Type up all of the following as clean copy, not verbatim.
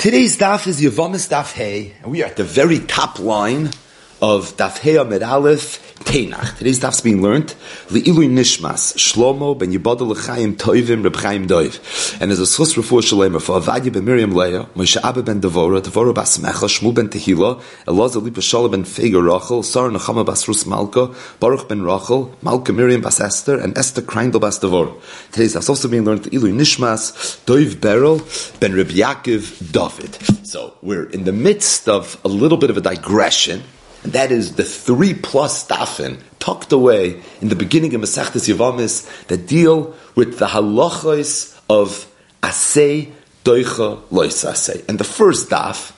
Today's daf is Yevamis Daf Hey, and we are at the very top line of Daf Hey Amid Aleph Teinach. Today's daf is being learned Le'ilui Nishmas Shlomo ben Yibadol L'chaim Toivim Reb Chaim Doiv, and as a schus refuah shalema for Avadia ben Miriam Leah, Moshe Abba ben Devora bas Mecha, Shmuel ben Tehila, Elazar Lipa Shalom ben Feger Rachel, Sarah Nechama bas Rus Malka, Baruch ben Rachel, Malka Miriam bas Esther, and Esther Kreindel bas Devora. Today's daf is also being learned Le'ilui Nishmas Doiv Beryl ben Reb Yaakov David. So we're in the midst of a little bit of a digression. And that is the 3+ dafin tucked away in the beginning of Masechtas Yevamis that deal with the halachos of asay, doicha, lois asay. And the first daf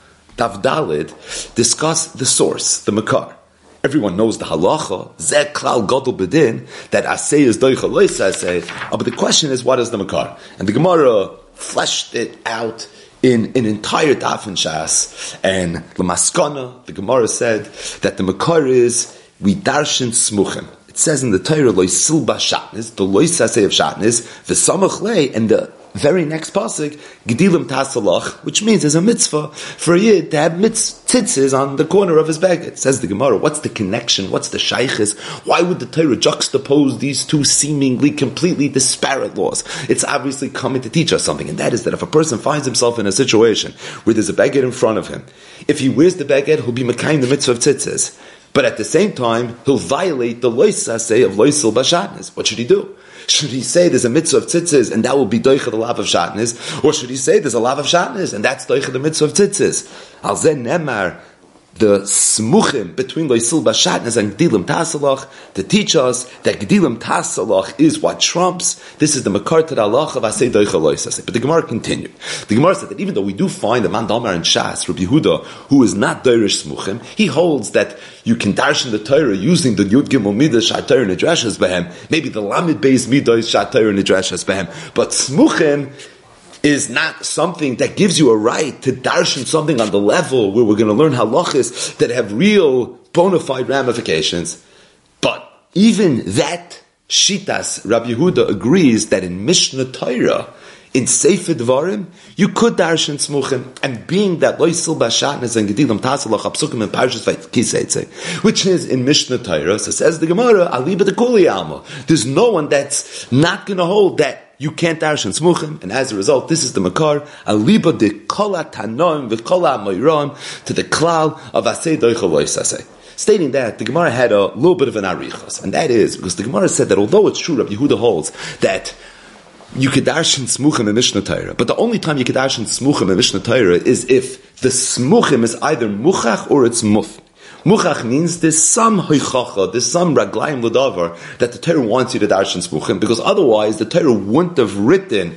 Dalid, discuss the source, the makar. Everyone knows the halacha, zeh klal gadol bedin, that asay is doicha, lois asay. But the question is, what is the makar? And the Gemara fleshed it out in an entire daf in Shas, and the Maskana, the Gemara said that the Makar is we darshan smuchim. It says in the Torah loisil bashatnis, the lois asay of shatnis, v'samach lei, and the very next pasuk gedilim tasalach, which means there's a mitzvah for a yid to have tzitzis on the corner of his bag. It says the Gemara, what's the connection? What's the shaykhis? Why would the Torah juxtapose these two seemingly completely disparate laws? It's obviously coming to teach us something, and that is that if a person finds himself in a situation where there's a baguette in front of him, if he wears the baguette, he'll be mekayim the mitzvah of tzitzis. But at the same time, he'll violate the lois asay of loisil bashatnis. What should he do? Should he say there's a mitzvah of tzitzis and that will be doicha the lav of shatnis? Or should he say there's a lav of shatnis and that's doicha the mitzvah of tzitzis? Al zen nemar, the smuchim between loisil bashatnis and gedilim tasalach to teach us that gedilim tasalach is what trumps. This is the makar to the halach of asay doicha lois asay. But the Gemara continued. The Gemara said that even though we do find a man Damar and Shas, Rabbi Yehuda, who is not doirish smuchim, he holds that you can darshan the Torah using the Yud Gimel Midas Shat Torah Nidrashas Behem, maybe the Lamed Beis Midas Shat Torah Nidrashas Behem, but smuchim is not something that gives you a right to darshan something on the level where we're going to learn halachas that have real bona fide ramifications. But even that shitas, Rabbi Yehuda agrees that in Mishnah Torah, in Sefer Dvarim, you could darshan smuchim, and being that loisil bashatnes and gedilim tasalach apsukim and parshas vaykiseitze, which is in Mishnah Torah, so says the Gemara, aliba de kuli alma. There's no one that's not going to hold that you can't darshan smuchim, and as a result, this is the makar aliba de kola tanoim v'kola amoyram to the klal of asay doicha lois asay. Stating that, the Gemara had a little bit of an arichos, and that is because the Gemara said that although it's true, Rabbi Yehuda holds that you could darshan smuchim in Mishnah Torah, but the only time you could darshan smuchim in Mishnah Torah is if the smuchim is either muchach or it's muf. Muchach means there's some hoichacha, there's some raglayim l'davar that the Torah wants you to darshan smuchim, because otherwise the Torah wouldn't have written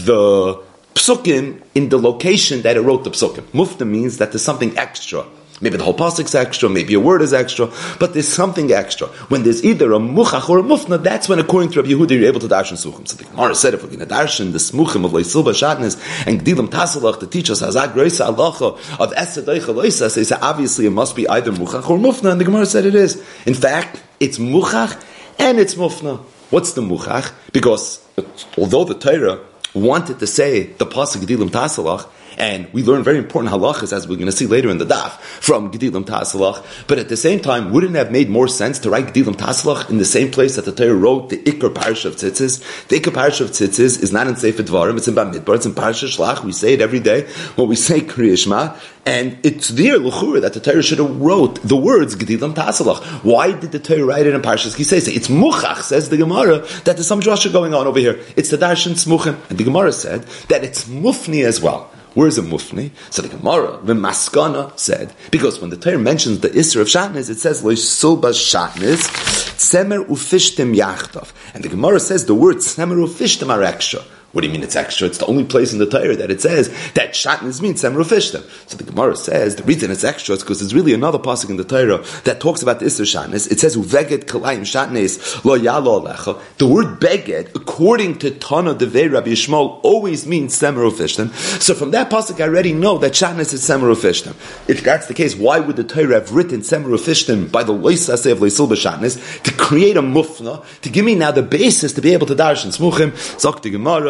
the psukim in the location that it wrote the psukim. Mufta means that there's something extra. Maybe the whole pasuk's extra, maybe a word is extra, but there's something extra. When there's either a muchach or a mufna, that's when, according to Rabbi Yehuda, you're able to darshan smuchim. So the Gemara said, if we're going to darshan the smuchim of loisil bashatnes and gedilim tasalach to teach us hazak groisa halacha of esed doicha loisa, they say obviously it must be either muchach or mufna, and the Gemara said it is. In fact, it's muchach and it's mufna. What's the muchach? Because although the Torah wanted to say the pasuk gedilim tasalach, and we learn very important halachas, as we're going to see later in the daf, from Gedilim Tasalach. But at the same time, wouldn't it have made more sense to write Gedilim Tasalach in the same place that the Torah wrote the Iker Parsha of Tzitzis? The Iker Parsha of Tzitzis is not in Sefer Dvarim, it's in Bamidbar, it's in Parsha Shlach. We say it every day when we say Kriya Shema, and it's there, l'chura, that the Torah should have wrote the words Gedilim Tasalach. Why did the Torah write it in Parshas Kisei? It's muchach, says the Gemara, that there's some drasha going on over here. It's the darshan smuchim, and the Gemara said that it's mufni as well. Where's a mufni? So the Gemara, the Maskana said, because when the Torah mentions the Isra of Shatnez, it says, Loisul Bashatnez, Tsemer ufishtim yachtav. And the Gemara says the word Tsemer ufishtim are extra. What do you mean it's extra? It's the only place in the Torah that it says that shatnez means Tsemer ufishtim. So the Gemara says the reason it's extra is because there's really another pasuk in the Torah that talks about the Isra Shatnez. It says Uveged kalayim shatnez lo yalo alecha. The word beged, according to Tana Devei Rabbi Yishmael, always means Tsemer ufishtim. So from that pasuk I already know that shatnez is Tsemer ufishtim. If that's the case, why would the Torah have written Tsemer ufishtim by the lois aseh of loisil b'shatnez to create a mufna to give me now the basis to be able to darshan smuchim? Zok the Gemara.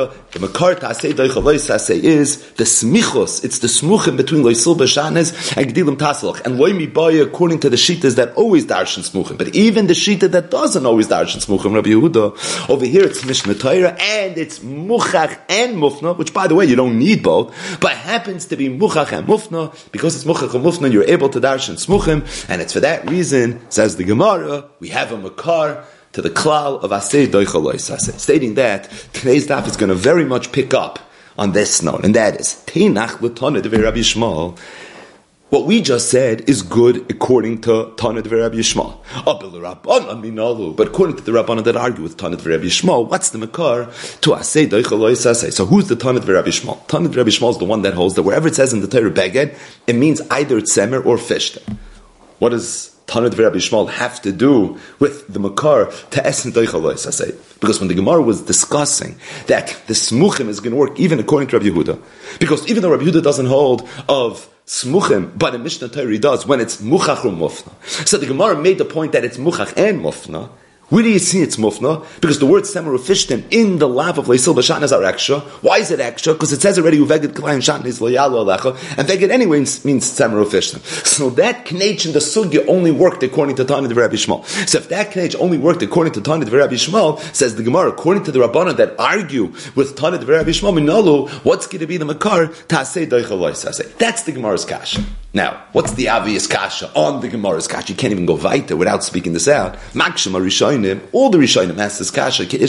Gemara, the makar ta'aseh doicha loisaseh is the smichos. It's the smuchim between loisil b'shanes and gdilim tasalach. And loy mibaya, according to the shitas that always darshan smuchim. But even the shita that doesn't always darshan smuchim, Rabbi Yehuda, over here it's Mishnah Torah and it's muchach and mufna, which by the way you don't need both, but happens to be muchach and mufna. Because it's muchach and mufna, you're able to darshan smuchim, and it's for that reason, says the Gemara, we have a makar to the klal of aseh doicha loisaseh, stating that today's daf is going to very much pick up on this note, and that is Teinach l'Tana Devei Rabbi Yishmael. What we just said is good according to Tana Devei Rabbi Yishmael. But according to the Rabbanan that argue with Tana Devei Rabbi Yishmael, what's the makar to aseh doicha loisaseh? So who's the Tana Devei Rabbi Yishmael? Tana Devei Rabbi Yishmael is the one that holds that wherever it says in the Torah beged, it means either it's semer or fish. What does Tana Devei Rabbi Yishmael have to do with the makar to esen doicha loisaseh? Because when the Gemara was discussing that the smuchim is going to work even according to Rabbi Yehuda, because even though Rabbi Yehuda doesn't hold of smuchim, but in Mishnah Torah he does when it's muchach or mufna. So the Gemara made the point that it's muchach and mufna. Where do you see it's mufna? Because the word semer ufishtim in the lav of leisil b'shanas are extra. Why is it extra? Because it says already uveged k'layim shatnis loyalu alecha, and veged anyway means semer ufishtim. So that knech in the sugya only worked according to Tana Devei Rabbi Yishmael. So if that knech only worked according to Tana Devei Rabbi Yishmael, says the Gemara, according to the Rabbanan that argue with Tana Devei Rabbi Yishmael minalu, what's going to be the makar ta'aseh doicha loisaseh? That's the Gemara's kasha. Now, what's the obvious kasha on the Gemara's kasha? You can't even go weiter without speaking this out. Makshim Rishonim, all the Rishonim ask this kasha, that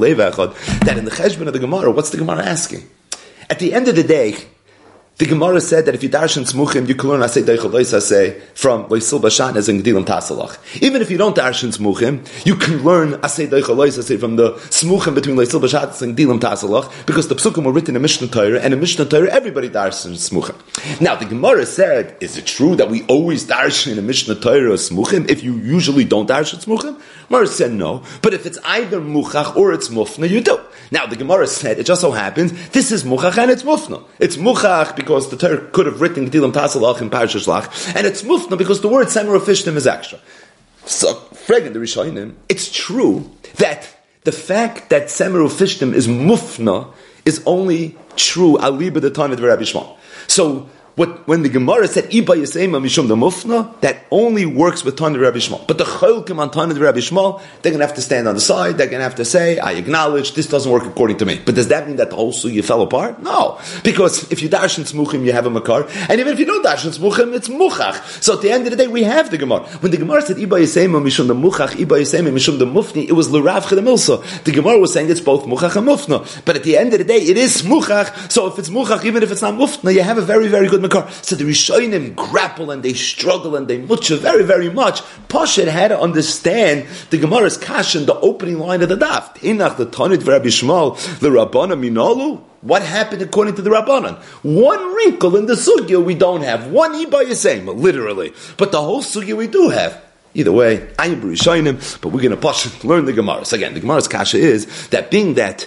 in the cheshbon of the Gemara, what's the Gemara asking? At the end of the day, the Gemara said that if you darshan smuchim, you can learn aseh doicha loisaseh from loisil b'shanes and gdilim tasalach. Even if you don't darshan smuchim, you can learn aseh doicha loisaseh from the smuchim between loisil b'shanes and gdilim tasalach, because the psukim were written in Mishnah Torah, and in Mishnah Torah everybody darshan smuchim. Now the Gemara said, is it true that we always darshan in Mishnah Torah smuchim if you usually don't darshan smuchim? Gemara said no, but if it's either muchach or it's mufna, you do. Now the Gemara said, it just so happens, this is muchach and it's mufna. It's muchach because the Torah could have written Gedilim Tasalach in Parashat Shlach, and it's mufna because the word Semer Ufishtim is extra. So, fragging the Rishonim, it's true that the fact that Semer Ufishtim is mufna is only true aliba the Tana Devei Rabbi Yishmael. So, when the Gemara said Iba Yisema Mishum the Mufna, that only works with Tana Devei Rabbi Yishmael. But the Cholkim on Tana Devei Rabbi Yishmael, they're going to have to stand on the side. They're going to have to say, I acknowledge this doesn't work according to me. But does that mean that the whole sugya fell apart? No, because if you darshan smuchim, you have a makar, and even if you don't darshan smuchim, it's muchach. So at the end of the day, we have the Gemara. When the Gemara said Iba Yisema Mishum the Muchach, Iba Yisema Mishum the Mufni, it was l'Rav Chedemilsa. The Gemara was saying it's both muchach and mufna. But at the end of the day, it is muchach. So if it's muchach, even if it's not mufna, you have a very, very good makar. So the Rishonim grapple and they struggle and they mutcha very, very much. Pashat had to understand the Gemara's kash in the opening line of the daf. Teinach the Tanit Rabbi Yishmael the Rabbana minalu. What happened according to the Rabbanan? One wrinkle in the sugya we don't have. One iba yisema, literally. But the whole sugya we do have. Either way, I am Rishonim, but we're going to learn the Gemara. So again, the Gemara's kasha is that being that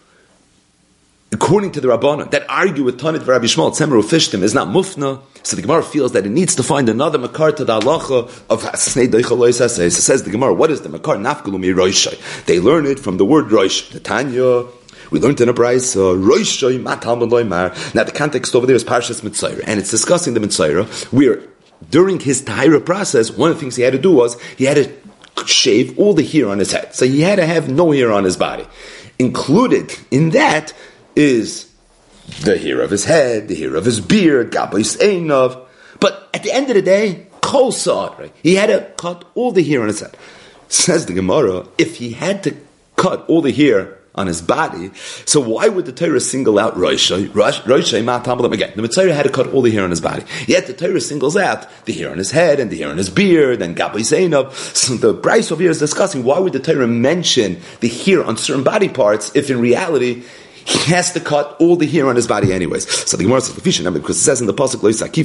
according to the Rabbanan that argue with Tanit Rabbi Yishmael, Semer Ufishtim is not mufna, so the Gemara feels that it needs to find another makar to the halacha of Hasnei Doicha Loisaseh. So says the Gemara, what is the makar? Nafkalu mi roishai. They learn it from the word roish. The Tanya, we learned in a brayso, roishai matal meloymar. Now the context over there is Parshas Mitzayra, and it's discussing the Mitzayra, where during his tahira process, one of the things he had to do was, he had to shave all the hair on his head. So he had to have no hair on his body. Included in that is the hair of his head, the hair of his beard, gabais einov. But at the end of the day, kol sa'ad, right? He had to cut all the hair on his head. Says the Gemara, if he had to cut all the hair on his body, so why would the Torah single out Roshai? Again, the Mitzvah had to cut all the hair on his body. Yet the Torah singles out the hair on his head and the hair on his beard and gabais einov. So the Bryce over here is discussing why would the Torah mention the hair on certain body parts if in reality he has to cut all the hair on his body anyways. So the Gemara says, because it says in the pasuk,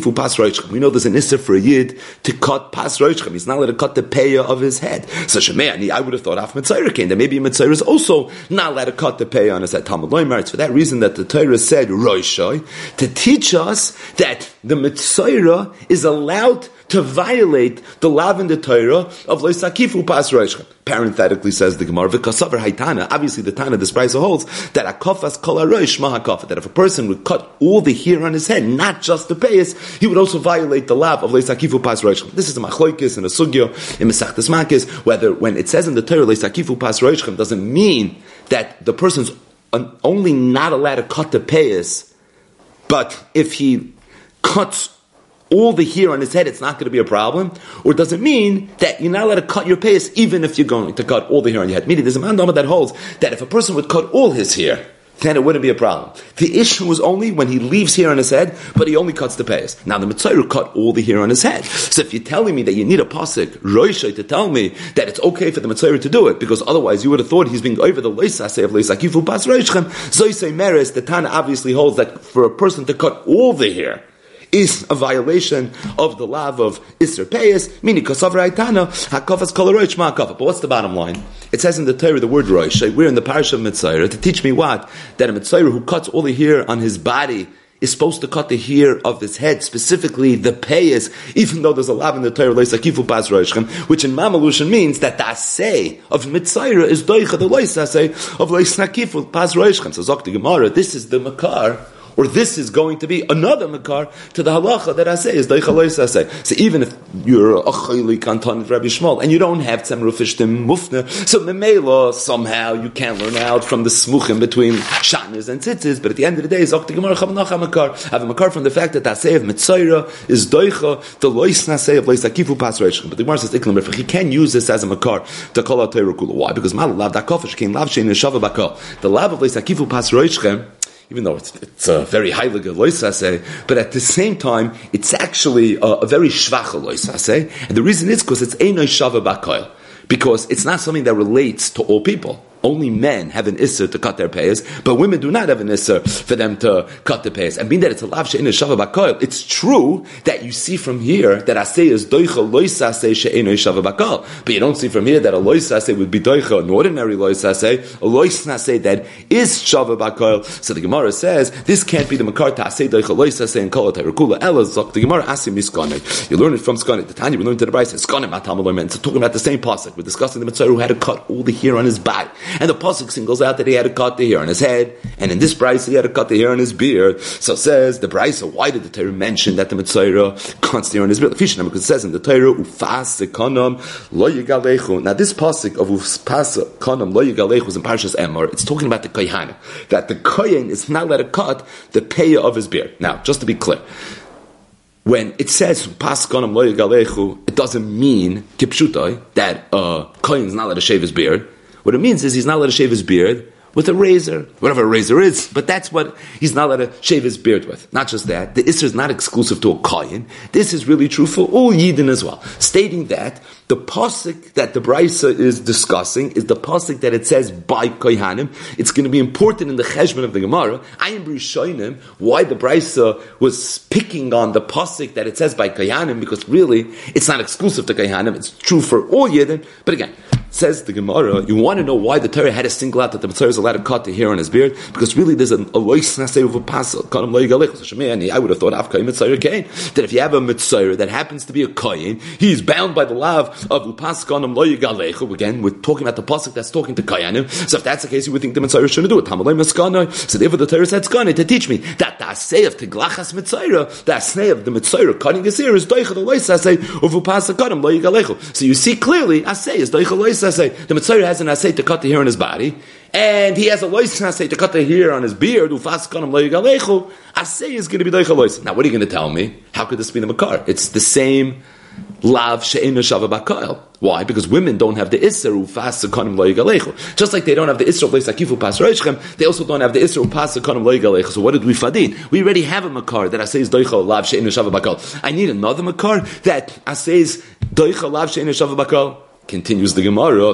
we know there's an issur for a yid to cut pas roichchem. He's not allowed to cut the peya of his head. So Shemei, I would have thought af Mitzayra came, that maybe Mitzayra is also not allowed to cut the peya on his head. Talmud Loimar, it's for that reason that the Torah said roishai, to teach us that the Mitzayra is allowed to violate the lav in the Torah of Lo Sakifu Pas Roishchem. Parenthetically says the Gemara, V'kasavar Haitana, obviously the Tana, this brisa holds, that Akofas Kol HaRosh Shma HaKafa, that if a person would cut all the hair on his head, not just the payas, he would also violate the lav of Lo Sakifu Pas Roishchem. This is a Machloikis and a Sugyo in Mesachtes Makis, whether when it says in the Torah Lo Sakifu Pas Roishchem doesn't mean that the person's only not allowed to cut the payas, but if he cuts all the hair on his head, it's not going to be a problem? Or does it mean that you're not allowed to cut your payas even if you're going to cut all the hair on your head? Meaning there's a mandama that holds that if a person would cut all his hair, then it wouldn't be a problem. The issue was only when he leaves hair on his head, but he only cuts the payas. Now the Mitzayru cut all the hair on his head. So if you're telling me that you need a pasuk, Roishay, to tell me that it's okay for the Mitzayru to do it, because otherwise you would have thought he's being over the loisaseh of loisakifu pas roishchem, zoisei meres, the Tana obviously holds that for a person to cut all the hair is a violation of the lav of Isser Peyes, meaning Kosav Raitana, Hakafas Kol HaRosh Ma HaKafa. But what's the bottom line? It says in the Torah the word Rosh. We're in the Parasha of Mitzayra to teach me what? That a Mitzayra who cuts all the hair on his body is supposed to cut the hair of his head, specifically the payas, even though there's a lav in the Torah, Leisakifu Pas Roishchem, which in Mamalushan means that the asay of Mitzayra is doicha the Leisasay of Leisakifu Pas Roishchem. So Zok the Gemara, this is the Makar, or this is going to be another makar to the halacha that I say is daichalois I say. So even if you're a chayli kanton Rabbi Shmuel and you don't have tzemru fishtim mufna, so memela somehow you can learn out from the smuchim between shanis and tzitzis. But at the end of the day, zok the gemara chavnacha makar. I have a makar from the fact that the asay of mitzayra is doicha the lois nasay of leisakifu pas reishim. But the gemara says iklam he can use this as a makar to call out Torah kula. Why? Because mal lav dakofish came lav shein shava bakal. The lav of leisakifu pas reishim, even though it's a very high legal loisaseh, but at the same time, it's actually a very shvacha loisaseh. And the reason is because it's einoi shava bakayil. Because it's not something that relates to all people. Only men have an isser to cut their payas, but women do not have an isser for them to cut the payas. And being that it's a lav she'ein shava bakol, it's true that you see from here that asay is doicha loisaseh she'ein shava bakol. But you don't see from here that a loisaseh would be doicha, an ordinary loisaseh, a loisaseh that is shava bakol. So the Gemara says, this can't be the makar to asay doicha loisaseh and kol terakula. Ela zok, the Gemara asim iskane. You learn it from skane. The Tanya, we learn to the Brayse, skane matam alomen. So talking about the same pasuk. We're discussing the Mitzvah who had to cut all the hair on his body. And the pasuk singles out that he had to cut the hair on his head, and in this brisa he had to cut the hair on his beard. So says the brisa, why did the Torah mention that the Mitzayra cuts the hair on his beard? Because it says in the Torah, ufas sekonam lo yigalechu. Now this pasuk of ufas sekonam lo yigalechu is in Parshas Emor. It's talking about the kohanim, that the kohen is not allowed to cut the payah of his beard. Now, just to be clear, when it says pas konam lo yigalechu, it doesn't mean kipshutai that kohen is not allowed to shave his beard. What it means is he's not allowed to shave his beard with a razor, whatever a razor is, but that's what he's not allowed to shave his beard with. Not just that, the Isser is not exclusive to a Kohen. This is really true for all Yidden as well. Stating that the pasuk that the Brisa is discussing is the pasuk that it says by Kohanim. It's going to be important in the Cheshbon of the Gemara. I am Rishonim why the Brisa was picking on the pasuk that it says by Kohanim, because really it's not exclusive to Kohanim. It's true for all Yidden. But again, says the Gemara, you want to know why the Torah had to single out that the Mitzvah is allowed to cut the hair on his beard? Because really there's a lois nasei of a pasuk. I would have thought that if you have a Mitzvah that happens to be a Kohen, he's bound by the law of upaskanim lo yigalechu. Again, we're talking about the pasuk that's talking to Kohanim. So if that's the case, you would think the Mitzvah shouldn't do it. So therefore the Torah said skane to teach me that the asay of teglachas Mitzvah, the asay of the Mitzvah cutting his hair is doicha the lois asay of upaskanim lo yigalechu. So you see clearly asay is doicha lois asay. The Mitzvah has an asay to cut the hair on his body, and he has a lois asay to cut the hair on his beard. Upaskanim lo yigalechu. Asay is going to be doicha lois. Now what are you going to tell me? How could this be the makar? It's the same lav she'ein shava bakayil. Why? Because women don't have the isser ufas sekanim lo yigalechu. Just like they don't have the isser of leisakifu pas roishchem, they also don't have the isser upas sekanim lo yigalechu. So what did we fadin? We already have a makar that says doicha lav she'ein shava bakayil. I need another makar that says doicha lav she'ein shava bakayil. Continues the Gemara,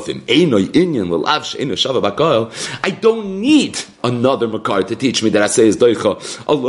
I don't need another makar to teach me that I say is doicha.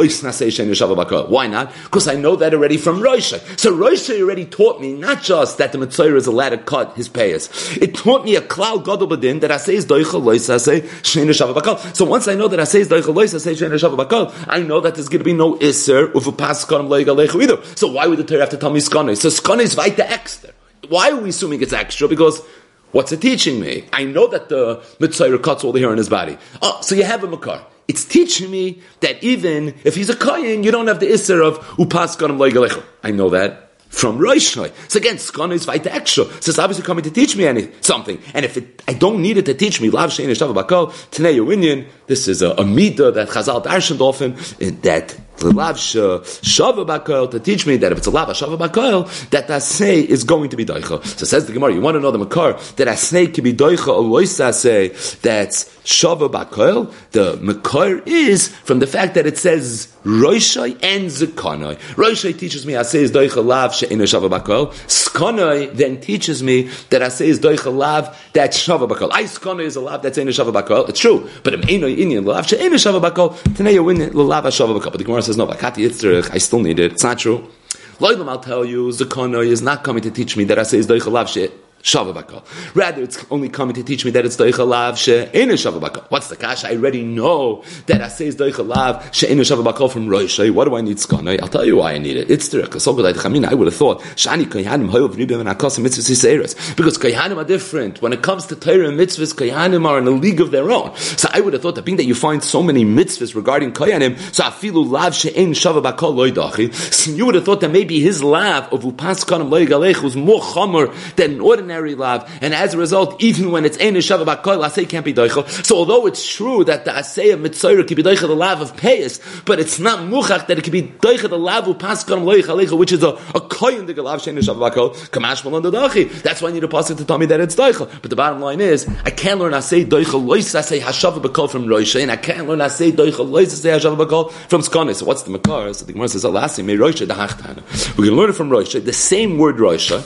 Why not? Because I know that already from Roshai. So Roshai already taught me not just that the Mitzayir is allowed to cut his payas. It taught me a klal gadol badin that I say is doicha lois I say shein shava bakal. So once I know that I say is doicha lois I say shein shava bakal, I know that there's going to be no iser uvu paskanim loigalechu either. So why would the Torah have to tell me skane? So skane is weiter extra. Why are we assuming it's extra? Because what's it teaching me? I know that the Mitzayir cuts all the hair on his body. Oh, so you have a makar. It's teaching me that even if he's a kohen, you don't have the isser of upas ganim loigalechu. I know that from Roshai. So again, skana is weiter extra. So it's obviously coming to teach me something. And if I don't need it to teach me, lav shein shava bakal, Tanei Yawinyan, this is a midah that Chazal darshaned often, that the lav shava bakal, to teach me that if it's a lav shava bakal, that the asay is going to be doicha. So says the Gemara, you want to know the makar, that asay can be doicha, or lois asay, that's shava bakal. The makar is from the fact that it says Roshai and Zekanai. Roshai teaches me asay is doicha lav she'ena shava bakal. Skanai then teaches me that asay is doicha lav that's shava bakal. I skanai is a lav that's ena shava bakal. It's true, but im eno inyan lav she'ena shava bakal. Tanei Yawinyan lav shava bakal. But the Gemara says no. Vakati yitzrich. I still need it. It's not true. Loilam, I'll tell you, Zekanai is not coming to teach me that asay is doicha lav she'ena shava bakal. Rather, it's only coming to teach me that it's doicha lav she'ena shava bakal. What's the kasha? I already know that I say is doicha lav she'ena shava bakal from Roshai. What do I need skanai? I'll tell you why I need it. It's derech. I would have thought shani kohanim hoyov ribim and akasim mitzvahs yiseres, because kohanim are different. When it comes to Torah and mitzvahs, kohanim are in a league of their own. So I would have thought that being that you find so many mitzvahs regarding kohanim, so afilu lav she'en shava bakal loidachi. So you would have thought that maybe his lav of upas kanim loigalech was more chomer than an ordinary lav, and as a result, even when it's ein shava bakol, asay can't be doicha. So although it's true that the asay of mitzayir can be doicha the lav of payas, but it's not muchach that it can be doicha the lav of paskam loicha, which is a koyin de lav shein shava bakol kamash malon dachi. That's why I need a pasuk to tell me that it's doicha. But the bottom line is, I can't learn asay doicha lois asay hashava bakol from Roshai, and I can't learn asay doicha lois asay hashava bakol from skane. So what's the makar? So the Gemara says, "Alasi me Roshai dahachtana." We're going to learn it from Roshai. The same word Roshai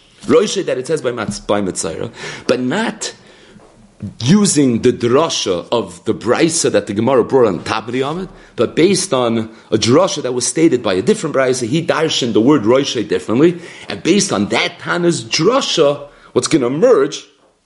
that it says by Mitzayra, but not using the drasha of the brisa that the Gemara brought on top of the Amid, but based on a drasha that was stated by a different brisa. He darshaned the word Roshai differently, and based on that Tana's drasha, what's going to emerge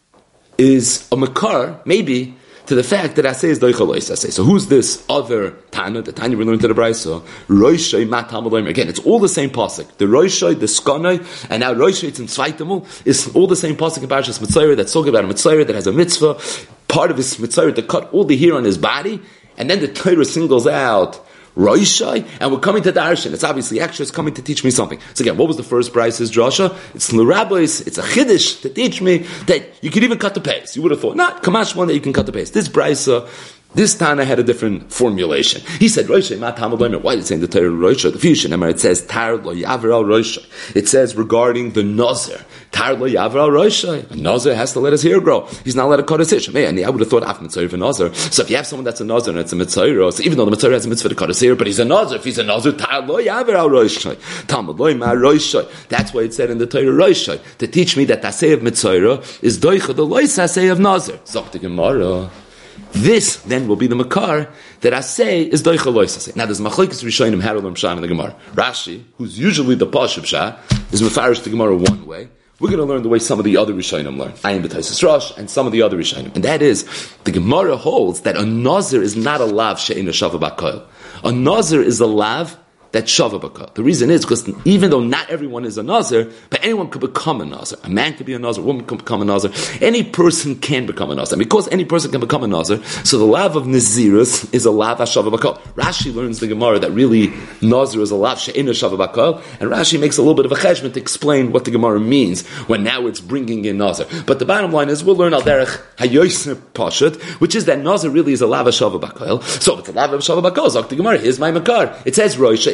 is a makar, maybe, to the fact that asay is doicha lois asay. So who's this other Tana? The Tanya we learned to the Brisa. Roshai mat Talmud. Again, it's all the same pasuk. The Roshai, the Skanai, and now Roshai it's in Tzvaitamul. It's all the same pasuk in Parashas Mitzayir that's talking about a Mitzayir that has a mitzvah. Part of his Mitzayir to cut all the hair on his body, and then the Torah singles out Roshai, and we're coming to Darshan. It's obviously extra. It's coming to teach me something. So again, what was the first Brice's drasha? It's l'rabbis. It's a chiddush to teach me that you could even cut the pace. You would have thought, not kamash one that you can cut the pace. This Brice, this Tana had a different formulation. He said, Roshai, ma Talmud Leimer. Why did it say in the Torah Roshai? The fusion, it says, Tar lo yaver al Roshai. It says regarding the Nazir, Tar lo yaver al Roshai. A Nazir has to let his hair grow. He's not allowed to cut his hair. Man, I would have thought af Mitzayir for Nazir. So if you have someone that's a Nazir and it's a Mitzayir, so even though the Mitzayir has a mitzvah to cut his hair, but he's a Nazir, if he's a Nazir, Tar lo yaver al Roshai. Talmud Leimer Roshai. That's why it said in the Torah Roshai, to teach me that the Asay of Mitzayir is doicha the lois Asay of Nazir. Zok the Gemara. This then will be the makar that I say is doicha lois asay. Now there's machlokes rishonim how to learn pshat in the Gemara. Rashi, who's usually the pashup pshat, is mefarish the Gemara one way. We're going to learn the way some of the other rishonim learn. I am b'taisus Rosh and some of the other rishonim, and that is the Gemara holds that a nazir is not a lav she'ina shava bakol. A nazir is a lav that's shava bakal. The reason is because even though not everyone is a nazir, but anyone could become a nazir. A man could be a nazir, a woman could become a nazir. Any person can become a nazir. And because any person can become a nazir, so the lav of nazirus is a lav shava bakal. Rashi learns the Gemara that really nazir is a lav she'ena shava bakal, and Rashi makes a little bit of a cheshbon to explain what the Gemara means when now it's bringing in nazir. But the bottom line is we'll learn al derech hayoser pashut, which is that nazir really is a lav shava bakal. So if it's a lav shava bakal, zok the Gemara, here's my makar. It says Roshai.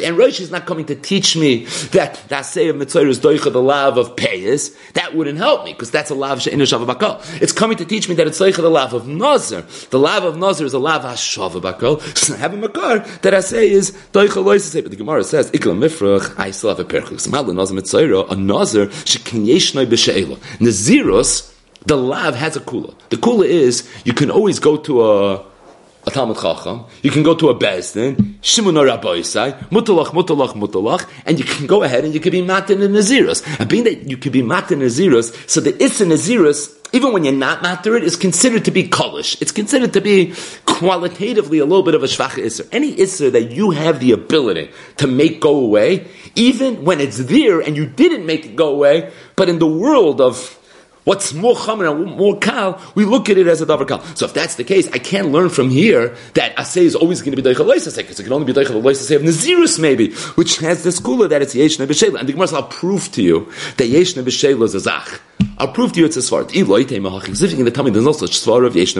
and Rosh is not coming to teach me that the Asay of Mitzvah is doicha the lav of Peyes. That wouldn't help me, because that's a lav she'enu shava bakal. It's coming to teach me that it's doicha the lav of Nazir. The lav of Nazir is a lav hashava bakal. So I have a makar that Asay is doicha lois Asay. But the Gemara says, Ikla mifrach, I still have a perchus. Mal Nazir Mitzvah, a Nazir, shekin yeshnoi b'she'ela. Naziros, the lav has a kula. The kula is, you can always go to a Talmud Chacham, you can go to a Bezdin, Shimun or Rabboisai, Mutalach, and you can go ahead and you can be Matin in Naziros. And being that you can be Matin in Naziros, so the Issa Naziros, even when you're not Matir it, is considered to be Kolish. It's considered to be qualitatively a little bit of a Shvacha Isser. Any Isser that you have the ability to make go away, even when it's there and you didn't make it go away, but in the world of what's more chamer and more kal, we look at it as a davar kal. So if that's the case, I can't learn from here that asay is always going to be doicha lois asay, because it can only be doicha lois asay of nazirus maybe, which has this kula that it's yeshna b'sheila. And the Gemara says, I'll prove to you that yeshna b'sheila is a zach. I'll prove to you it's a svart. If you're going to tell me there's no such svar of yeshna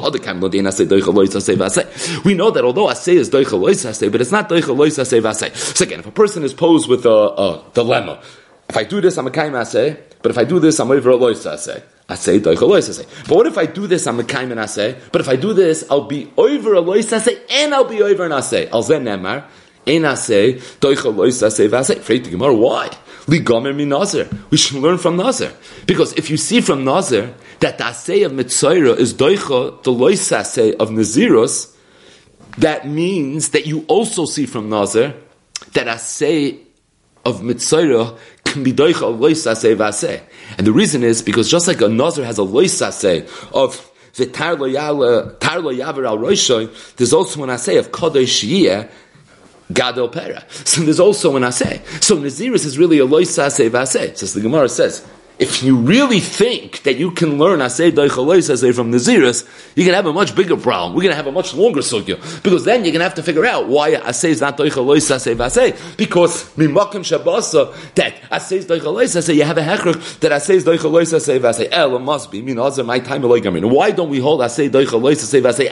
b'sheila, we know that although asay is doicha lois asay, but it's not doicha lois asay v'asay. So again, if a person is posed with a dilemma, if I do this, I'm a kaim asay, but if I do this, I'm over a lois asay. Asay, doicha lois asay. But what if I do this, I'm a kaim and asay, but if I do this, I'll be over a lois asay, and I'll be over an asay. Al zen nemar, ein asay, doicha lois asay v'asay. Freit the Gemara, why? Li gomer mi nazir. We should learn from nazir. Because if you see from nazir, that the asay of Mitzayra is doicha, the lois asay of Naziros, that means that you also see from nazir, that asay of Mitzayra can be doicha of lois asay v'asay. And the reason is because just like a nazir has a lois asay of the tar lo yaver al roishoy, there's also an asay of kadosh yiyeh gadol pera. So there's also an asay. So Naziris is really a lois asay v'asay. So the Gemara says, if you really think that you can learn asay doicha lois asay from Naziris, you're going to have a much bigger problem. We're going to have a much longer sugya. Because then you're going to have to figure out why asay is not doicha lois asay v'asay. Because mimakim shabasa, that asay is doicha lois asay, you have a hechrich that asay is doicha lois asay v'asay. It must be, my time why don't we hold asay doicha lois asay v'asay?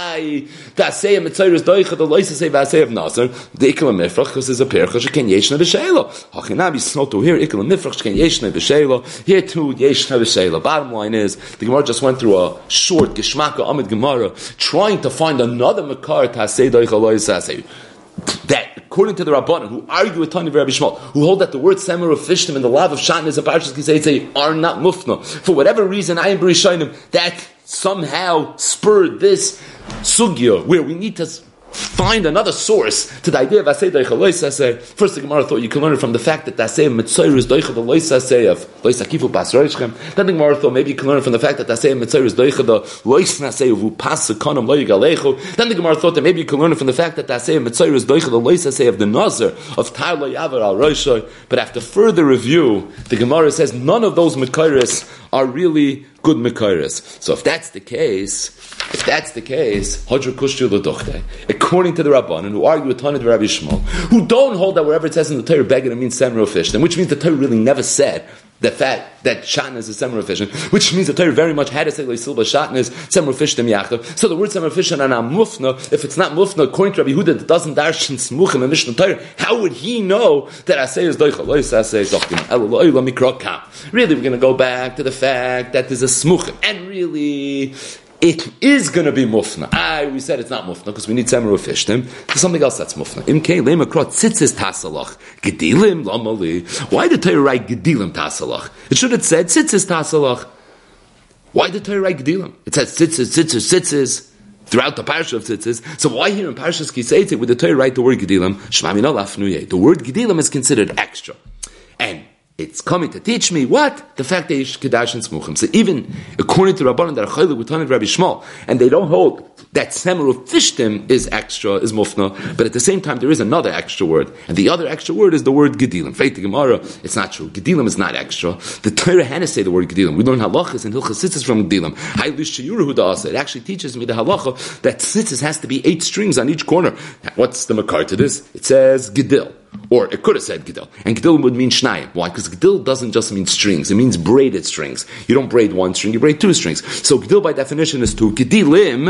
The asay of Mitzayra is doicha the lois asay v'asay of Nazir, the ikla mifrach, because there's a percha sheken yeshna b'sheila. Hachinabi snotu here, ikla mifrach sheken yeshna b'sheila. Here too, yeshna b'sheila. Bottom line is, the Gemara just went through a short Geshmaka Amid Gemara, trying to find another makar to asay doicha lois asay. That, according to the Rabbanan, who argue with Tani Rabbi Shmuel, who hold that the word Semer of Fishtim and the lav of Shatnez and Parshas Kisei are not mufna. For whatever reason, I am B'Rishayim, that somehow spurred this sugya, where we need to find another source to the idea of asay doicha lois asay. First, the Gemara thought you can learn it from the fact that the asay of Mitzayra is doicha the lois asay of lois akifu pas roishchem. Then the Gemara thought maybe you can learn it from the fact that the asay of Mitzayra is doicha the lois asay of upas sekonam lo yigalechu. Then the Gemara thought that maybe you can learn it from the fact that the asay of Mitzayra is doicha the lois asay of the nazir of tar lo yaver al roishoy. But after further review, the Gemara says none of those mekayres are really good mekayres. So if that's the case, Hadra Kushtu L'Dochte, according to the Rabbanan, who argue with Tana Rabbi Shmuel, who don't hold that wherever it says in the Torah, Beged, it means Semer of fish, which means the Torah really never said the fact that Shatnez is Semer of fish, which means the Torah very much had to say Silba Shatnez, Semer of fish, Yachtav. So the word Semer of fish and Mufna, if it's not Mufna, according to Rabbi Yehuda, that doesn't darshan Smuchim and Mishnah Torah, how would he know that Asay is Doicha Lois Asay Zochim? Really, we're going to go back to the fact that there's a Smuchim, and really, it is going to be mufna. We said it's not mufna because we need semer ufishtim. There's something else that's mufna. Imkei lema krot tzitzis tasalach gedilim lamali. Why did Torah write gedilim tasalach? It should have said tzitzis tasalach. Why did Torah write gedilim? It says tzitzis throughout the parsha of tzitzis. So why here in Parshas Kisei would the Torah write the word gedilim? Shmamina lafnuye. The word gedilim is considered extra, and it's coming to teach me what? The fact that you should kedash and smuchim. So even according to Rabbanan that are chaylik with Tana Rabbi Shmuel, and they don't hold that semer of fishtim is extra, is mufna, but at the same time there is another extra word, and the other extra word is the word gedilim. Faith the Gemara, it's not true. Gedilim is not extra. The Torah had to say the word gedilim. We learn halachas and hilchas tzitzis from gedilim. It actually teaches me the halacha that tzitzis has to be 8 strings on each corner. What's the makar to this? It says gedil. Or it could have said gedil. And gedil would mean shnayim. Why? Because gedil doesn't just mean strings. It means braided strings. You don't braid 1 string, you braid 2 strings. So gedil by definition is 2. Gedilim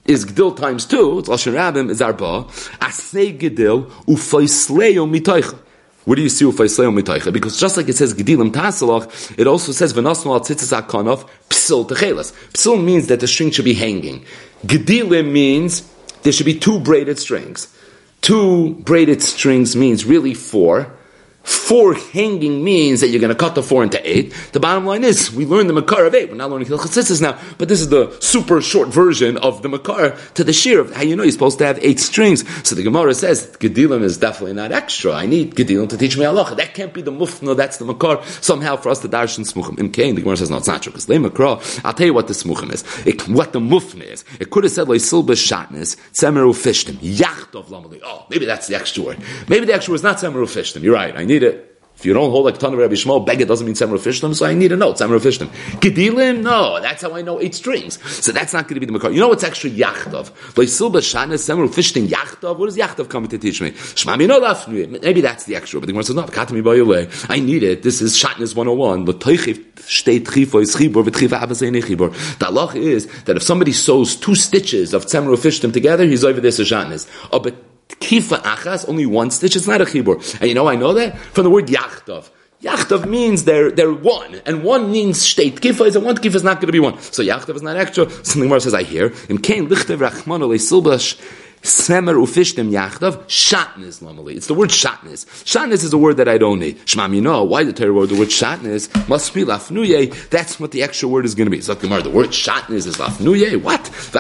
is Gedil times 2, it's Lashon Rabim, is Arba, Asei Gedil, Ufaisleo Mitoicha. Where do you see Ufaisleo Mitoicha? Because just like it says Gedilim Tasalach, it also says V'nasnu al tzitzis hakanov, Psil Techelas. Psil means that the string should be hanging. Gedilim means there should be 2 braided strings. 2 braided strings means really 4. 4 hanging means that you're going to cut the 4 into 8. The bottom line is, we learned the Makar of 8. We're not learning Hilchos Tzitzis now, but this is the super short version of the Makar to the Shir of how you know you're supposed to have 8 strings. So the Gemara says, Gedilim is definitely not extra. I need Gedilim to teach me halacha. That can't be the Mufna, that's the Makar, somehow for us to darshan Smuchim. In Cain, the Gemara says, no, it's not true, because Makra, I'll tell you what the Smuchim is. What the Mufna is. It could have said, Leisil B'Shatnis, Tzemeru Fishtim, Yachtov Lamali. Oh, maybe that's the extra word. Maybe the extra word is not Tzemeru Fishtim. You're right, I need it. If you don't hold like Tana Rabbi Shmuel, Beged doesn't mean Tzemru Fishtim, so I need to know Tzemru Fishtim. Gedilim? No, that's how I know 8 strings. So that's not going to be the Makar. You know what's extra Yachtov? Leisil B'Shanis, Tzemru Fishtim, Yachtov? What is Yachtov coming to teach me? Shmami no lafnu. Maybe that's the extra. But the Gemara says, no, Katami Bayule. I need it. This is Shatnis 101. L'toichiv shtei tchifo is chibor, v'tchiva abasei nechibor. The halach is that if somebody sews 2 stitches of Tzemru Fishtim together, he's over this as Shatnis. Oh, but Kifa achas, only 1 stitch, it's not a chibur. And you know I know that? From the word yachtov. Yachtov means they're 1, and 1 means shteit. Kifa is a 1, kifa is not going to be 1. So yachtov is not extra. So the Gemara says, I hear, Im kein lichtev rachmano leisilbash semer ufishtem yachtov, shatnis normally. It's the word shatnis. Shatnis is a word that I don't need. Shmam, you know, why the Torah word, the word shatnis must be lafnuye. That's what the extra word is going to be. So the Gemara, the word shatnis is lafnuye. What?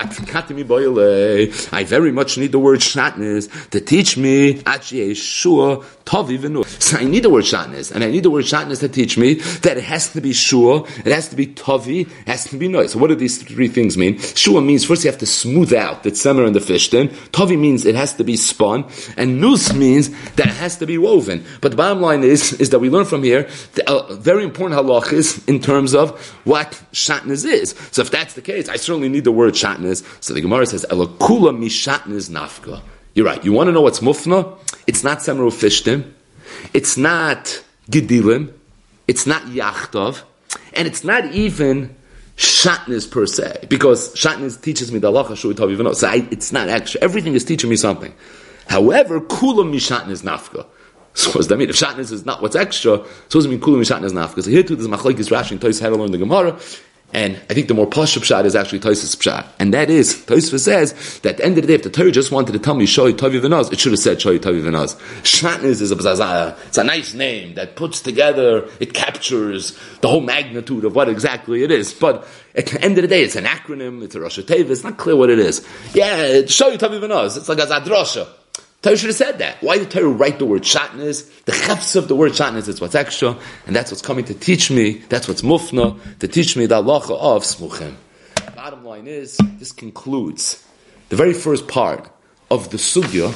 I very much need the word shatnis to teach me achi yeshua tavi v'nu. So I need the word shatnis, and I need the word shatnis to teach me that it has to be shua, it has to be tavi, it has to be noise. So what do these 3 things mean? Shua means first you have to smooth out the tzemer and the fishtin. Tavi means it has to be spun, and nus means that it has to be woven. But the bottom line is that we learn from here very important halachas in terms of what shatnez is. So if that's the case, I certainly need the word shatnez. So the Gemara says, Elokula mi shatnez nafka. You're right. You want to know what's mufna? It's not Semru Fishtim. It's not Gedilim. It's not Yachtov. And it's not even Shatnez per se, because Shatnez teaches me the halacha shui tav even. So it's not extra. Everything is teaching me something. However, kulam mi Shatnez nafka. So what does that mean? If Shatnez is not what's extra, so does it mean kulam mi Shatnez nafka? So here too, there's machlokes Rashi and Tosfos how to learn the Gemara. And I think the more posh pshat is actually Tosfos pshat. And that is, Tosfos says that at the end of the day, if the Torah just wanted to tell me Shoy Tavi V'naz, it should have said Shoy Tavi V'naz. Shatnez is it's a nice name that puts together, it captures the whole magnitude of what exactly it is. But at the end of the day, it's an acronym, it's a Rosh Teva, it's not clear what it is. Yeah, it's Shoy Tavi V'naz. It's like a Zadrosha. Torah should have said that. Why did Torah write the word shatnez? The chefs of the word shatnez is what's extra, and that's what's coming to teach me, that's what's mufna, to teach me the halacha of smuchim. Bottom line is, this concludes the very first part of the sugya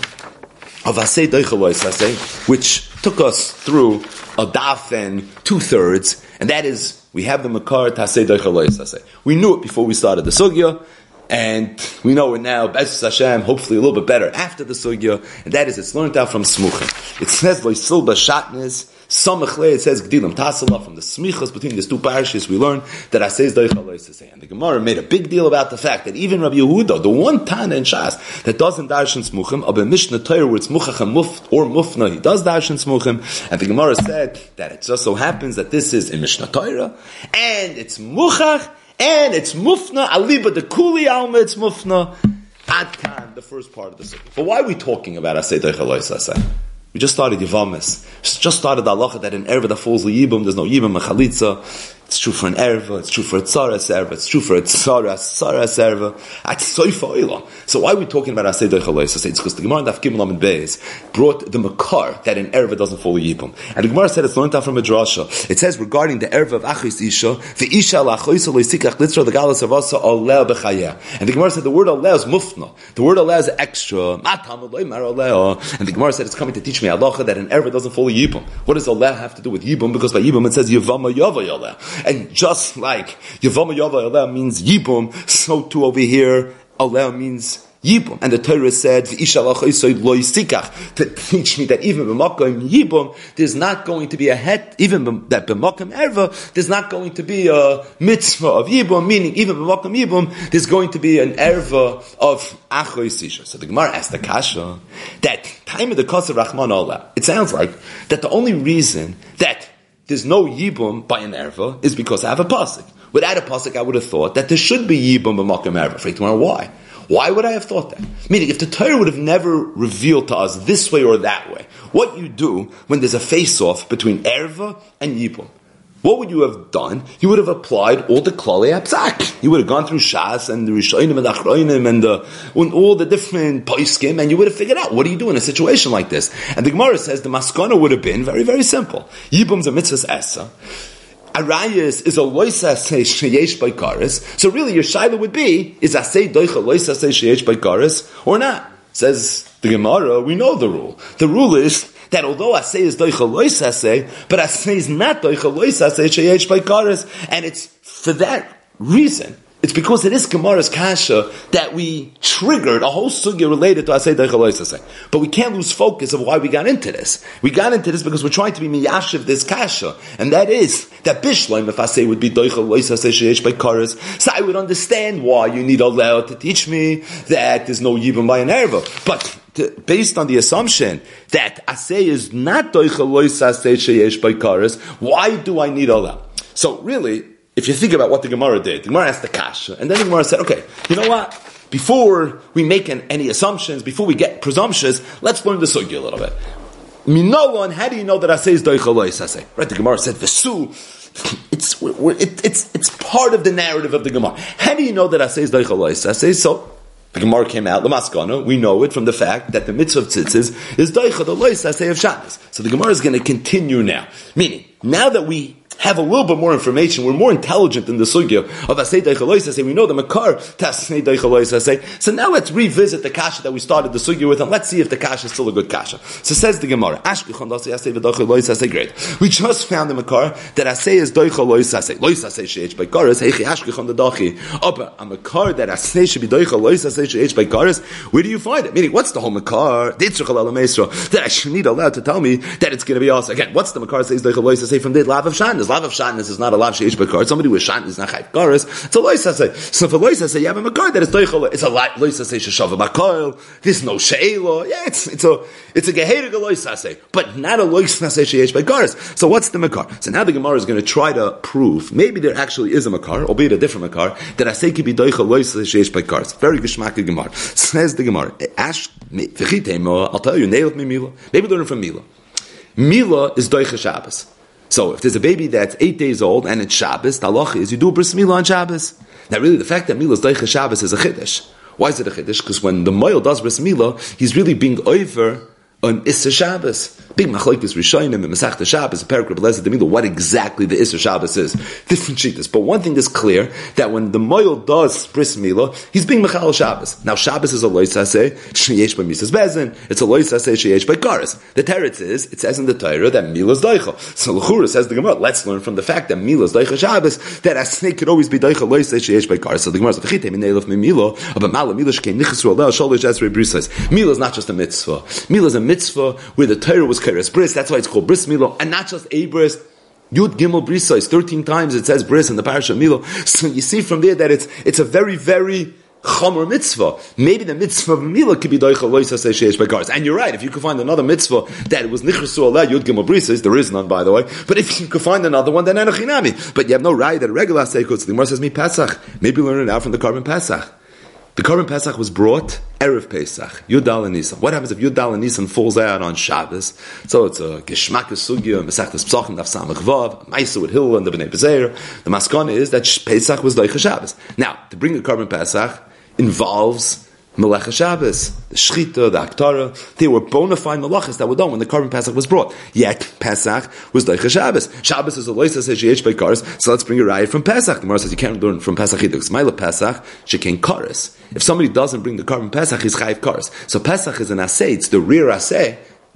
of Asay Doichalois Asay, which took us through a daf and 2/3, and that is, we have the makar to Asay Doichalois Asay. We knew it before we started the sugya, and we know it now, B'ezras Hashem, hopefully a little bit better after the sugya, and that is, it's learned out from smuchim. It says, Leisil B'Shatnez, Samachle, it says, Gdilam Tasala, from the smichas between these 2 parashas, we learn that Asay Doichalois Asay. And the Gemara made a big deal about the fact that even Rabbi Yehuda, the one Tana in Shas, that doesn't darshan smuchim, but in Mishnah Torah, where it's muchach and or mufna, he does darshan smuchim, and the Gemara said that it just so happens that this is in Mishnah Torah, and it's muchach, and it's mufna, aliba the kuli alma, it's mufna, adkan, the first part of the sugya. But why are we talking about Asay Doichalois Asay? We just started Yivamis. Just started the halacha that in erva that falls liyibum, there's no yibum and chalitza. It's true for an erva, it's true for a tzaras erva, it's true for a tzaras erva. It's soifa oilam. So why are we talking about Asay Doichalois Asay? It's because the Gemara in Daf Gimel Amud Beis brought the makar that in erva doesn't fall yibum. And the Gemara said it's learned out from a drasha. It says regarding the erva of achis isha, the isha lachoisa loisikach litzra the galas avasa aleh b'chayeh. And the Gemara said the word aleh is mufna. The word aleh is extra. And the Gemara said it's coming to teach me halacha that in erva doesn't fall yibum. What does aleh have to do with yibum? Because by yibum it says yavama yava aleh. And just like Yavama Yava Aleh means Yibum, so too over here Aleh means Yibum. And the Torah said, to teach me that even b'makom Yibum, there's not going to be a het, even that b'makom erva, there's not going to be a mitzvah of Yibum, meaning even b'makom Yibum, there's going to be an erva of achoy sisha. So the Gemara asked the kasha, that time of the Kosev Rachman Allah, it sounds like that the only reason that there's no Yibum by an erva is because I have a pasuk. Without a pasuk, I would have thought that there should be Yibum b'makom erva. For tomorrow, why? Why would I have thought that? Meaning, if the Torah would have never revealed to us this way or that way, what you do when there's a face-off between erva and yibum, what would you have done? You would have applied all the klalei apsak. You would have gone through Shas and the Rishonim and the Achronim and all the different poskim, and you would have figured out what do you do in a situation like this. And the Gemara says the maskana would have been very, very simple. Yibum's a mitzvah's essa. Arayis is a loisa say sheyesh by karis. So really, your shaila would be: is asay doicha loisa say sheyesh by karis or not? Says the Gemara. We know the rule. The rule is that although asay is doicha loisa say, but asay is not doicha loisa say sheyesh by karis, and it's for that reason. It's because it is Gemara's kasha that we triggered a whole sugya related to Asay Doicha Loisa Say. But we can't lose focus of why we got into this. We got into this because we're trying to be miyashiv this kasha. And that is, that Bishleim, if Asay would be Doicha Loisa Say Sheyesh by Karas, so I would understand why you need Allah to teach me that there's no Yibum by an erva. But based on the assumption that Asay is not Doicha Loisa Say Sheyesh by Karas, why do I need Allah? So really, if you think about what the Gemara did, the Gemara asked the kasha, and then the Gemara said, okay, you know what? Before we make any assumptions, before we get presumptions, let's learn the sugya a little bit. Minolon, how do you know that Asay is doicha lois Asay? Right, the Gemara said, Vesu, it's part of the narrative of the Gemara. How do you know that Asay is doicha lois Asay? So, the Gemara came out, Lamaskana, we know it from the fact that the mitzvah of tzitzis is doicha the lois Asay of Shabbos. So the Gemara is going to continue now. Meaning, now that we have a little bit more information, we're more intelligent in the sugya of Asay Doicha Loisa Say. We know the makar to Asay Doicha Loisa Say. So now let's revisit the kasha that we started the sugya with, and let's see if the kasha is still a good kasha. So says the Gemara, great. We just found the makar that Asay is Doicha Loisa Say. Loisa Say Sheich by Karas, Heichi Ashkichon the Dachi. But a makar that Asay should be Doicha Loisa Say Sheich by Karas, where do you find it? Meaning, what's the whole makar? That I should need allowed to tell me that it's going to be also. Again, what's the makar says Doicha Loisa Say from the lav of Shanas? Lav of Shanas is not a lav sheish bakar. Somebody with Shanas is not chayv karas. It's a loisa say. So for loisa say you have a makar that is doichel. It's a loisa say sheshava bakar. There's no sheila. Yeah, it's a geherig loisa say, but not a loisa say sheish bakaras. So what's the makar? So now the Gemara is going to try to prove maybe there actually is a makar, albeit a different makar, that I say could be doichel loisa sheish bakaras. Very geshmak Gemara. Says the Gemara. Ash v'chitemo. I'll tell you. Nailed me Mila. Maybe learn from Mila. Mila is doicha Shabbos. So if there's a baby that's 8 days old and it's Shabbos, the halacha is you do bris milah on Shabbos. Now really the fact that milah is doicha Shabbos is a chiddush. Why is it a chiddush? Because when the moil does bris milah, he's really being over on Issa Shabbos. Big machlokes Rishonim and Masechta Shabbos, a paragraph Lezer Demila, what exactly the Issa Shabbos is. Different shittas. But one thing is clear, that when the moil does bris milah, he's being Mechal Shabbos. Now Shabbos is a lois aseh, sheyesh by misas bezin, it's a lois aseh, sheyesh by karas. The teretz is, it says in the Torah that milah is doicha. So L'chura says the Gemara, let's learn from the fact that milah is doicha Shabbos, that a snake could always be doicha lois aseh, sheyesh by karas. So the Gemara says, v'chitei minei lef milah, but mala milah shkein nichasru aleh, sholosh esrei brisas. Milah is not just a mitzvah. Milah is a mitzvah where the Torah was keres bris, that's why it's called bris milah, and not just a bris. Yud Gimel Brisais, 13 times it says bris in the parasha of Milah. So you see from there that it's a very, very chomer mitzvah. Maybe the mitzvah of Milah could be doicha loisa say sheish by cars. And you're right, if you could find another mitzvah that it was nichrasu aleh Yud Gimel Brisais, there is none by the way, but if you could find another one, then enochinami. But you have no right that a regular seikot. So the Gemara says me Pesach. Maybe learn it out from the Karban Pesach. The Karban Pesach was brought Erev Pesach, Yud Daled Nisan. What happens if Yud Daled Nisan falls out on Shabbos? So it's a Geshmak Sugya, Mesechtes Psachim, Daf Samach Vav, Maisa with Hillel and the Bnei Bezer. The Maskana is that Pesach was Doicha Shabbos. Now, to bring the Karban Pesach involves Melecha Shabbos, the Shchita, the Aktara. They were bona fide melachas that were done when the Karban Pesach was brought. Yet Pesach was Doicha Shabbos. Shabbos is a loisa says sheyesh by karas. So let's bring a riot from Pesach. The Gemara says you can't learn from Pesach either. Smaila Pesach shekain karas. If somebody doesn't bring the Karban Pesach, he's chayiv karas. So Pesach is an asay. It's the rear asay.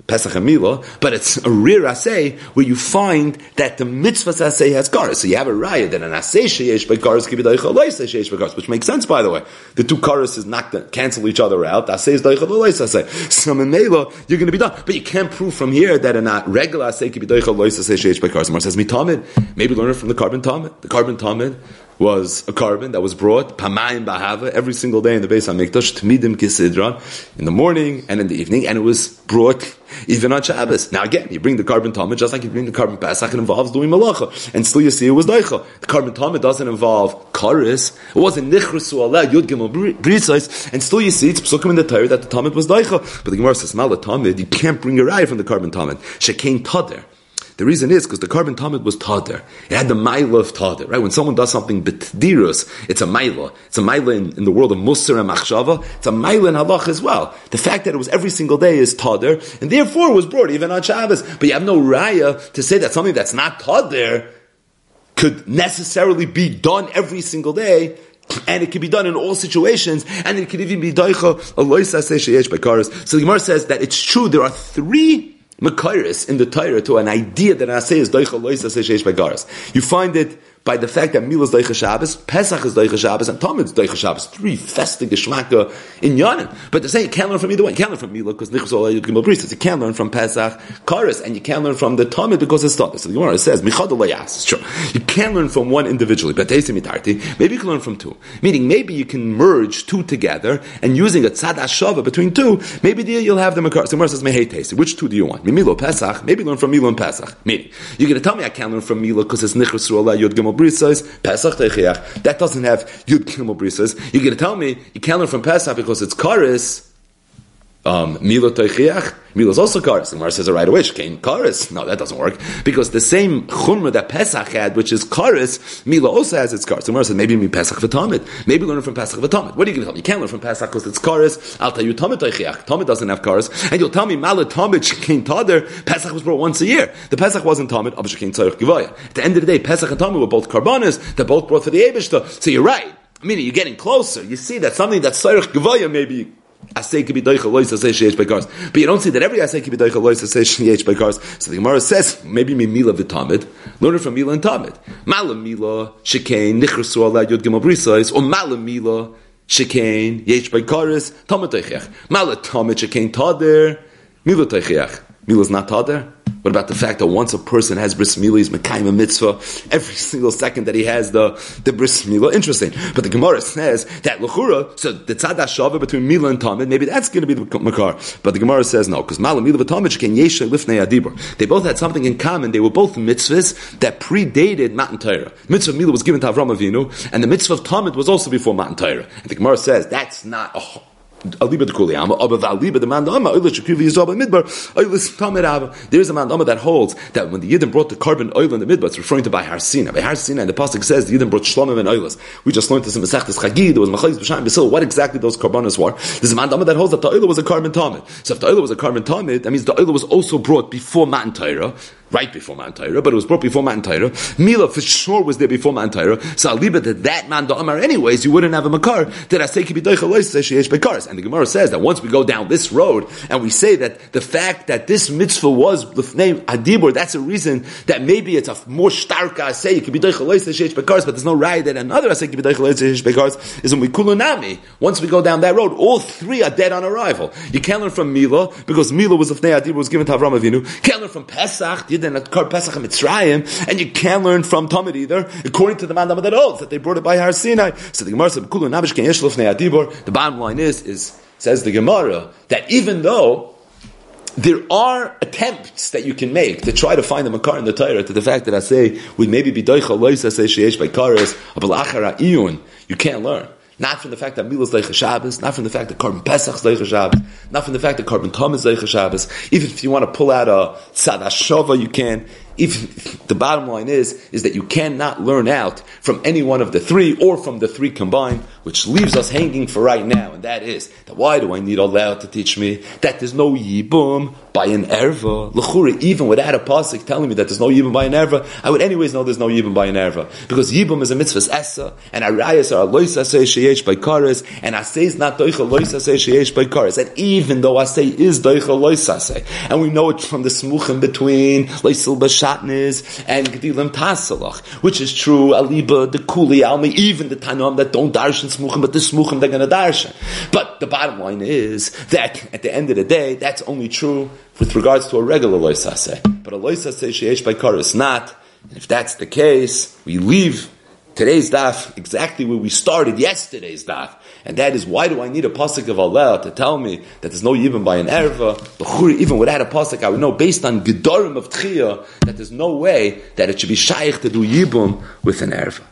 Pesach and Mila, but it's a rare asay where you find that the mitzvah's asay has karas. So you have a raya that an asay sheyesh by karas can be daicha loisa sheyesh by karas, which makes sense, by the way. The two karas is not to cancel each other out. Asay is daicha loisa asay. So in Mela, you're going to be done. But you can't prove from here that a regular asay can be daicha loisa sheyesh by karas. Mar says mitamid. Maybe learn it from the carbon tamid. The carbon tamid was a carbon that was brought pamayim bahava every single day in the Beis Hamikdash tmidim kisidron in the morning and in the evening, and it was brought even on Shabbos. Now again, you bring the carbon tamid just like you bring the carbon Pesach. It involves doing malacha, and still you see it was daicha. The carbon tamid doesn't involve karis. It wasn't nichrusu aleh yud gimel brisais, and still you see it's psukim in the Torah that the tamid was daicha. But the Gemara says, "Mala tamid, you can't bring a raya from the carbon tamid. Shekein tader." The reason is because the carbon tamid was tader. It had the maila of tader, right? When someone does something betdirus, it's a maila. It's a maila in the world of musar and machshava. It's a maila in halach as well. The fact that it was every single day is tader, and therefore it was brought even on Shabbos. But you have no raya to say that something that's not tader could necessarily be done every single day, and it can be done in all situations, and it can even be daicha alois aseh sheyesh by karas. So the Gemara says that it's true. There are three Makairis in the Torah to an idea that Asay is Daicha Lois Asay Sheish Bagaras. You find it by the fact that Mila is Daicha Shabbos, Pesach is Daicha Shabbos, and Tamid is Daicha Shabbos. Three festive geschmacka in Yanim. But they're saying you can't learn from either one. You can't learn from Mila because Nichus Olay Gimel Bris. You can't learn from Pesach Karas, and you can't learn from the Tamid because it's Tamid. So the Gemara says Michad Olayas. It's true. You can't learn from one individually, but Teisi Mitarti. Maybe you can learn from two. Meaning maybe you can merge two together, and using a Tzad Hashava between two, maybe there you'll have the Makar. So the Gemara says Mehei Teisi. Which two do you want? Milo Pesach. Maybe learn from Milo and Pesach. Meaning you're going to tell me I can't learn from Milo because it's Nichus Olay Yud Gimel Bris. Pesach Teichiach, that doesn't have Yud Gimel Brisas. You're going to tell me you can't learn from Pesach because it's Karis. Milo Teichiach. Milo is also Karis. The Gemara says it right away. Shekein Karis. No, that doesn't work because the same Chumrah that Pesach had, which is Karis, Milo also has its Karis. The Gemara says maybe me Pesach v'Tamid. Maybe learn from Pesach v'Tamid. What are you going to tell me? You can't learn from Pesach because it's Karis. I'll tell you Tamid Teichiach. Tamid doesn't have Karis, and you'll tell me Malat Tamid Shekein Tader. Pesach was brought once a year. The Pesach wasn't Tamid. But Shekein Tzarich Givaya. At the end of the day, Pesach and Tamid were both Karbanis. They're both brought for the Eibishter. So you're right. Meaning you're getting closer. You see that something that's Tzarich Givaya maybe Asay can be doicha lois asay sheyesh by cars, but you don't see that every asay can be doicha lois asay sheyesh by cars. So the Gemara says maybe me mila v'tamid, learn it from mila and tamid. Mala mila shekein nichrusu alad yod gimel brisais, or mala mila shekein yesh by cars tamid teichach. Mala tamid shekein tader mila teichach. Mila is not tader. What about the fact that once a person has bris milah, he's mekayim a mitzvah every single second that he has the bris milah? Interesting. But the Gemara says that l'chura, so the tzad hashava between milah and tamid, maybe that's going to be the makar. But the Gemara says no, because malah milah v'tamid can yesha lifnei adibur. They both had something in common. They were both mitzvahs that predated Matan Torah. Mitzvah milah was given to Avram Avinu, and the mitzvah of tamid was also before Matan Torah. And the Gemara says that's not Aliba the Kuliyama, Abba Aliba the Mandama, Oilish Kuvi Yizaba Midbar, Oilish Tamid Abba. There is a Mandama that holds that when the Yidden brought the carbon oil in the Midbar, it's referring to by Har Sinai. By Har Sinai, and the Pasuk says the Yidden brought Shlomim and Oilas. We just learned this in Masechtas Chagid, there was Machais B'Shaim B'Sil, what exactly those carbonas were. There's a Mandama that holds that the oil was a carbon Tamid. So if the oil was a carbon Tamid, that means the oil was also brought before Matan Torah, right before Matan Torah, but it was brought before Matan Torah. Mila for sure was there before Matan Torah. So Aliba that man Amar anyways, you wouldn't have a Makar that I say and the Gemara says that once we go down this road and we say that the fact that this mitzvah was the name Adibur, that's a reason that maybe it's a more starka asay. It could be but there's no right that another asay could be is in Mikulunami. Once we go down that road, all three are dead on arrival. You can't learn from Mila because Mila was Lefnei Adibur, was given to Avram Avinu. Can't learn from Pesach, Yidden at Kar Pesach and Mitzrayim, and you can't learn from Tamid either, according to the man that holds that they brought it by Har Sinai. So the Gemara said, the bottom line is says the Gemara, that even though there are attempts that you can make to try to find a makar in the Torah to the fact that I say would maybe be doicha lois asay sheyesh by kares abelachara iyun, you can't learn. Not from the fact that Milah is Leicha Shabbos, not from the fact that Carbon Pesach is Leicha Shabbos, not from the fact that Carbon Tom is Leicha Shabbos. Even if you want to pull out a Tzad Hashava, you can. If the bottom line is that you cannot learn out from any one of the three or from the three combined. which leaves us hanging for right now, and that is, that why do I need Allah to teach me that there's no Yibum by an Erva? L'chura, even without a pasuk telling me that there's no Yibum by an Erva, I would anyways know there's no Yibum by an Erva. Because Yibum is a mitzvah's Essa, and Arayas are Lois Aseh Sheyesh by Kares, and Aseh is not Doicha Lois Aseh Sheyesh by Kares. And even though Aseh is Doicha Lois Aseh, and we know it from the Smuchim between Loisil Bashatnis and Gedilim Tasalach, which is true, Aliba, the Kuli Almi, even the Tanam that don't darshan Smuchim, but the Smuchim they're going to darshan. But the bottom line is that at the end of the day, that's only true with regards to a regular Lois Aseh. But a Lois Aseh Sheyesh by Kares not. And if that's the case, we leave today's daf exactly where we started yesterday's daf, and that is, why do I need a pasuk of Allah to tell me that there's no yibum by an erva? Even without a pasuk, I would know based on gedorim of tchiyah that there's no way that it should be shaykh to do yibum with an erva.